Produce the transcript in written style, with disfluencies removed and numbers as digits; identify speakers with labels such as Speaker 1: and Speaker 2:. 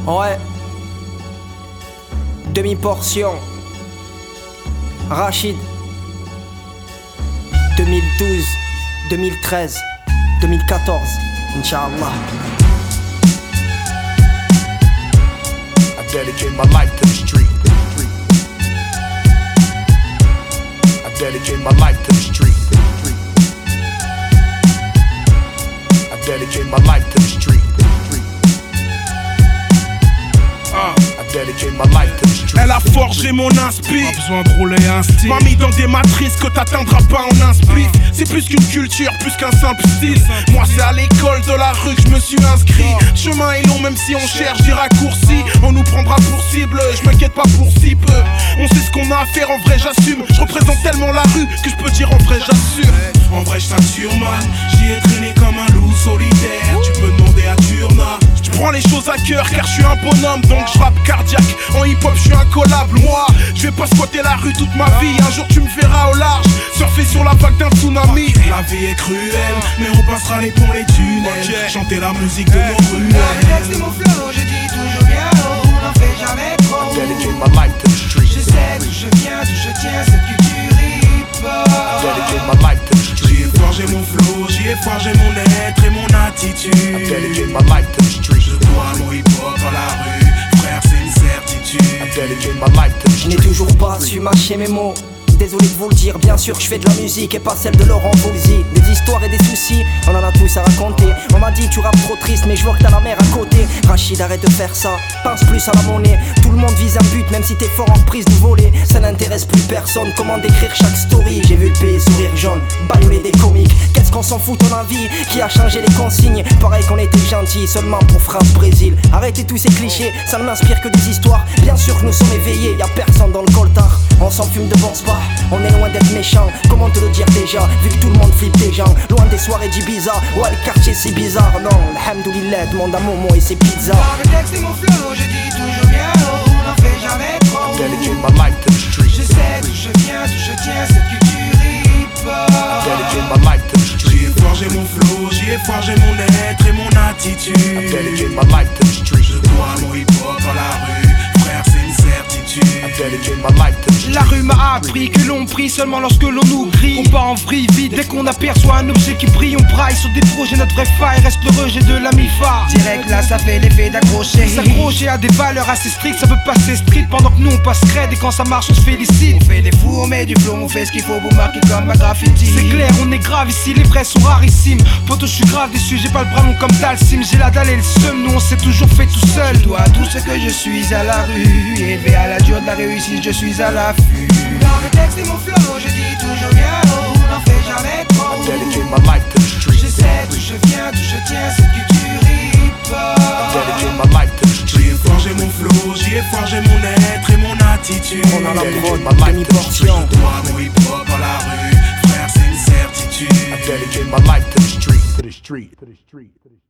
Speaker 1: Ouais. Demi-portion. Rachid. 2012, 2013, 2014. Inch'Allah.
Speaker 2: I dedicate my life to the street. I dedicate my life to the street. I dedicate my life to the street. I dedicate my life to the street.
Speaker 3: Elle a forgé mon inspi.
Speaker 4: Pas besoin de rouler un style.
Speaker 3: M'a mis dans des matrices que t'atteindras pas en un spliff. C'est plus qu'une culture, plus qu'un simple style. Moi c'est à l'école de la rue que je me suis inscrit. Chemin est long même si on cherche des raccourcis. On nous prendra pour cible, je m'inquiète pas pour si peu. On sait ce qu'on a à faire, en vrai j'assume. Je représente tellement la rue que je peux dire en vrai j'assure. En vrai je t'assure man, j'y ai traîné comme un loup solitaire. Tu peux demander à Turna. Je prends les choses à cœur car je suis un bonhomme, donc je rappe cardiaque. En hip hop je suis incollable, moi je vais pas squatter la rue toute ma vie. Un jour tu me verras au large, surfer sur la vague d'un tsunami. La vie est cruelle, mais on passera les ponts, les tunnels. Chanter la musique de nos ruelles.
Speaker 5: Texte mon flow, je dis toujours bien haut, on n'en fait jamais trop.
Speaker 2: I dedicate my life to the street.
Speaker 5: Je sais d'où je viens, d'où je tiens cette culture hip-hop.
Speaker 2: I dedicate my life to the street.
Speaker 3: J'y ai forgé mon flow, j'y ai forgé mon être et mon attitude.
Speaker 2: I dedicate my life to the street.
Speaker 3: Je dois mon hip-hop à la rue, frère c'est une certitude.
Speaker 2: I dedicate my life to the
Speaker 1: Je n'ai
Speaker 2: street.
Speaker 1: toujours pas su mâcher mes mots. Désolé de vous le dire, bien sûr je fais de la musique et pas celle de Laurent Voulzy. Des histoires et des soucis, on en a tous à raconter. On m'a dit tu rappes trop triste mais je vois que t'as la mer à côté. Rachid arrête de faire ça, pense plus à la monnaie. Tout le monde vise un but même si t'es fort en prise de volée. Ça n'intéresse plus personne, comment décrire chaque story. J'ai vu le pays sourire jaune, baïonner des comiques. Qu'est-ce qu'on s'en fout ton avis, qui a changé les consignes. Pareil qu'on était gentils seulement pour France-Brésil. Arrêtez tous ces clichés, ça ne m'inspire que des histoires. Bien sûr que nous sommes éveillés, y'a personne dans le coltard. On s'en fume de bon spa, on est loin d'être méchant. Comment te le dire déjà, vu que tout le monde flippe des gens. Loin des soirées d'Ibiza, ouais le quartier c'est bizarre. Non, alhamdoulilah, demande à Momo et ses pizzas.
Speaker 5: Par le texte et mon flow, je dis toujours bien haut, on n'en fait jamais trop.
Speaker 2: I dedicate my life to the street.
Speaker 5: Je sais d'où je viens, d'où je tiens cette culture
Speaker 2: I
Speaker 5: hip-hop.
Speaker 2: dedicate my life to the street.
Speaker 3: J'y ai forgé mon flow, j'y ai forgé mon être et mon attitude.
Speaker 2: I dedicate my life to the street.
Speaker 3: Je dois mon hip-hop à la rue, frère c'est une certitude.
Speaker 2: I dedicate my life to the street.
Speaker 4: La rue m'a appris que l'on prie seulement lorsque l'on nous grille. On part en vrille vite dès qu'on aperçoit un objet qui brille. On braille sur des projets, notre vraie faille reste le rejet de la mi-fa.
Speaker 5: Direct là, ça fait l'effet d'accrocher.
Speaker 4: S'accrocher à des valeurs assez strictes, ça peut passer street pendant que nous on passe crête. Et quand ça marche on se félicite.
Speaker 5: On fait des fous, on met du flow, on fait ce qu'il faut pour marquer comme un graffiti.
Speaker 4: C'est clair, on est grave ici, les vrais sont rarissimes. Poto, je suis grave déçu, j'ai pas le bras long comme Dalsim. J'ai la dalle et le seum, nous on s'est toujours fait tout seul.
Speaker 5: Je dois tout ce que je suis à la rue. Élevé à la dure de la réussite, je suis à l'affût. Dans le texte et mon flow, je dis toujours bien haut, on n'en fait jamais trop.
Speaker 2: I dedicate my life to the street.
Speaker 5: Je sais d'où je viens, d'où je tiens cette culture
Speaker 2: I
Speaker 5: hip-hop.
Speaker 2: dedicate my life to the
Speaker 3: J'y
Speaker 2: street.
Speaker 3: ai forgé mon flow, j'y ai forgé mon être et mon attitude.
Speaker 1: On a la prod,
Speaker 2: my life
Speaker 1: demi-portion.
Speaker 3: Je dois mon hip-hop à la rue, frère c'est une certitude.
Speaker 2: I dedicate my life to the street. To the street. To the street.